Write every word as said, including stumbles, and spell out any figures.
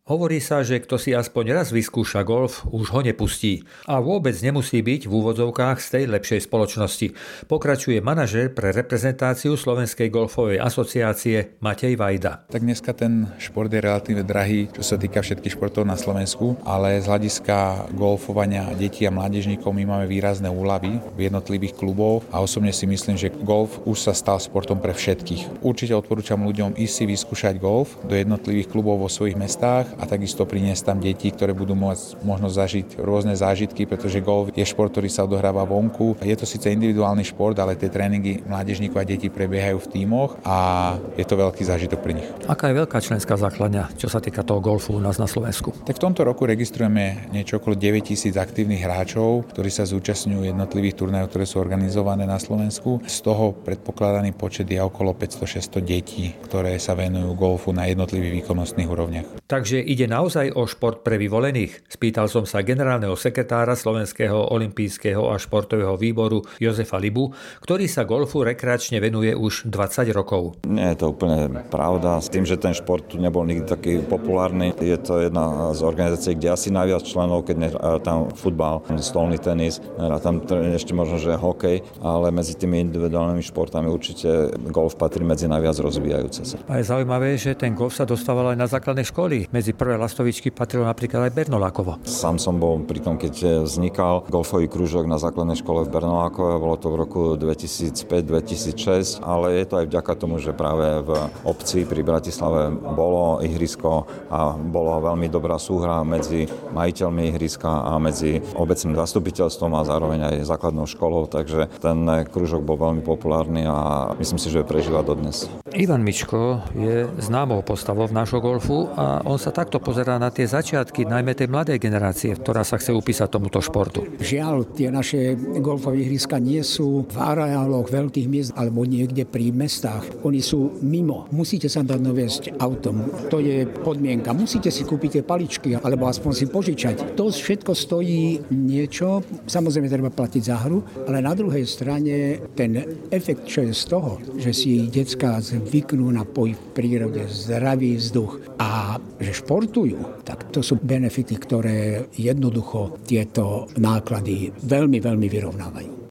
Hovorí sa, že kto si aspoň raz vyskúša golf, už ho nepustí. A vôbec nemusí byť v úvodzovkách z tej lepšej spoločnosti. Pokračuje manažér pre reprezentáciu Slovenskej golfovej asociácie Matej Vajda. Tak dneska ten šport je relatívne drahý, čo sa týka všetkých športov na Slovensku, ale z hľadiska golfovania detí a mládežníkov my máme výrazné úľavy v jednotlivých kluboch a osobne si myslím, že golf už sa stal športom pre všetkých. Určite odporúčam ľuďom ísť si vyskúšať golf do jednotlivých klubov vo svojich mestách a takisto priniesť tam deti, ktoré budú môcť možno zažiť rôzne zážitky, pretože golf je šport, ktorý sa odohráva vonku. Je to síce individuálny šport, ale tie tréningy mládežníkov a detí prebiehajú v tímoch a je to veľký zážitok pre nich. Aká je veľká členská základňa, čo sa týka toho golfu u nás na Slovensku? Tak v tomto roku registrujeme niečo okolo deväťtisíc aktívnych hráčov, ktorí sa zúčastňujú jednotlivých turnajov, ktoré sú organizované na Slovensku. Z toho predpokladaný počet je okolo päťsto až šesťsto detí, ktoré sa venujú golfu na jednotlivých výkonnostných úrovniach. Takže ide naozaj o šport pre vyvolených? Spýtal som sa generálneho sekretára Slovenského olympijského a športového výboru Jozefa Libu, ktorý sa golfu rekreačne venuje už dvadsať rokov. Nie je to úplne pravda. S tým, že ten šport tu nebol nikdy taký populárny, je to jedna z organizácií, kde asi najviac členov, keď nie tam futbal, stolný tenis, tam ešte možno, že hokej, ale medzi tými individuálnymi športami určite golf patrí medzi najviac rozvíjajúce sa. A je zaujímavé, že ten golf sa dostával aj na základnej školy. Medzi prvé lastovičky patrilo napríklad aj Bernolákovo. Sám som bol pri tom, keď vznikal golfový krúžok na základnej škole v Bernolákove, bolo to v roku dvetisícpäť dvetisícšesť, ale je to aj vďaka tomu, že práve v obci pri Bratislave bolo ihrisko a bola veľmi dobrá súhra medzi majiteľmi ihriska a medzi obecným zastupiteľstvom a zároveň aj základnou školou, takže ten krúžok bol veľmi populárny a myslím si, že prežíva dodnes. Ivan Mičko je známou postavou nášho golfu a on sa takto pozerá na tie začiatky, najmä tej mladej generácie, ktorá sa chce upísať tomuto športu. Žiaľ, tie naše golfové ihriska nie sú v areáloch veľkých miest alebo niekde pri mestách. Oni sú mimo. Musíte sa dať doviesť autom. To je podmienka. Musíte si kúpiť tie paličky alebo aspoň si požičať. To všetko stojí niečo. Samozrejme treba platiť za hru, ale na druhej strane ten efekt, čo je z toho, že si decká zvyknú na pohyb v prírode, zdravý vzduch a že športujú, tak to sú benefity, ktoré jednoducho tieto náklady veľmi, veľmi vyrovnávajú.